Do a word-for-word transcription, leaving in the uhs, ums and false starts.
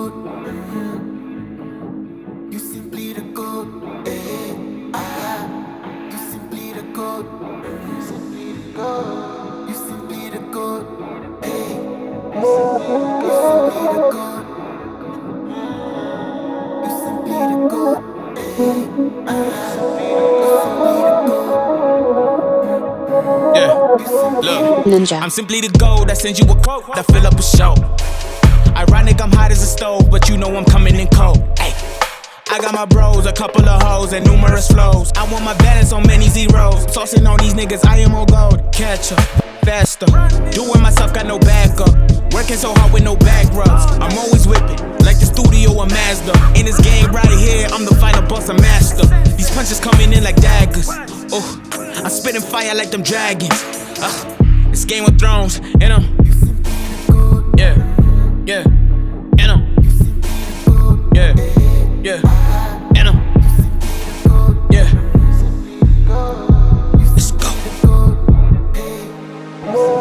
goat. Mm-hmm. You simply the goat. Hey, ah, you simply the goat. You simply the goat. You simply the goat. Hey, you simply the goat. You simply the goat. Hey, ah, you simply the goat. Yeah, look, Ninja. I'm simply the gold that sends you a quote that fill up a show. Ironic, I'm hot as a stove, but you know I'm coming in cold. Ay. I got my bros, a couple of hoes, and numerous flows. I want my balance on many zeros. Tossing on these niggas, I am on gold. Catch up, faster. Doing myself, got no backup. Working so hard with no back rubs. I'm always whipping, like the studio or Mazda. In this game right here, I'm the final boss, a master. These punches coming in like daggers. Oh, I'm spitting fire like them dragons. Uh, it's Game of Thrones, and I'm yeah, yeah, and I'm yeah, yeah, and I'm yeah. Let's go.